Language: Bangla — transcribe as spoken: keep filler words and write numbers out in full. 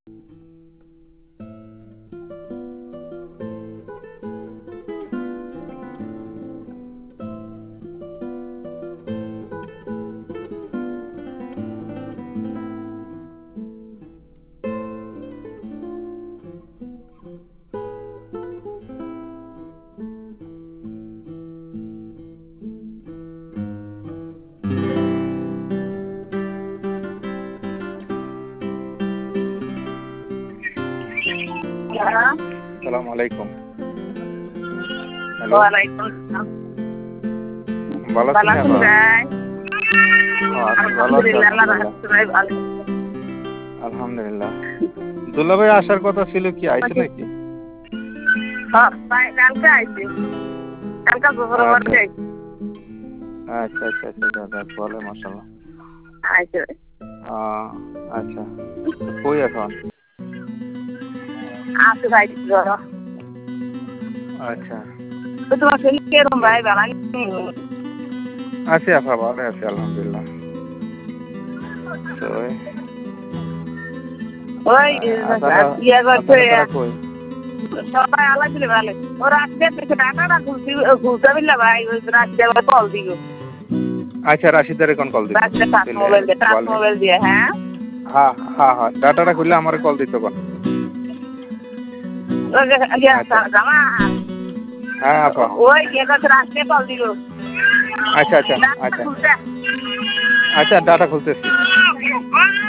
আসসালামু আলাইকুম। হ্যালো, ওয়ালাইকুম আসসালাম। ভালো আছেন ভালো আছেন আপা? ভাই? ও আছি, ভালো আছি আলহামদুলিল্লাহ, আল্লাহর আলহামদুলিল্লাহ। রহমতে ভাই ভালো। আলহামদুলিল্লাহ। দুলাভাই আসার কথা ছিল, কি আইছে নাকি? হ্যাঁ, ভাই কালকে আইছি। কালকে দুপুরে আচ্ছা বাড়ি আইছি। আচ্ছা আচ্ছা আচ্ছা আচ্ছা যাক, বলে মাশাআল্লাহ। আইছে ভাই। আহ, আচ্ছা, তো কই এখন? আছে ভাই জ্বর। আচ্ছা, তো তোমার শরীর কিরকম ভাই? ভালো নেই? আছি আপা, ভালো আছি আলহামদুলিল্লাহ। তো ওই, ওই আহ, আপনারা ইয়ে করছে, আপনারা তারা কই? সবাই আলাদা দিলে ভালো। ও রাত্রে দেখে টাকাটা খুলছি, খুলতে পারলে ভাই ওই রাত্রে আবার কল দিল। আচ্ছা, রাশিদারে কোন কল দিত? রাত্রে টাচ দিলে মোবাইল দিয়ে, টাচ বলেন। মোবাইল দিয়ে, হ্যাঁ। হ্যাঁ হ্যাঁ হ্যাঁ, ডাটাটা খুললে আমার কল দিত কোন? ওই যে ইয়ে আচ্ছা, জামা, হ্যাঁ আপা। ওই ইয়ে করছে রাত্রে কল দিল। আচ্ছা আচ্ছা ডাক্তার আচ্ছা খুলতে। আচ্ছা, ডাটা খুলতেছি।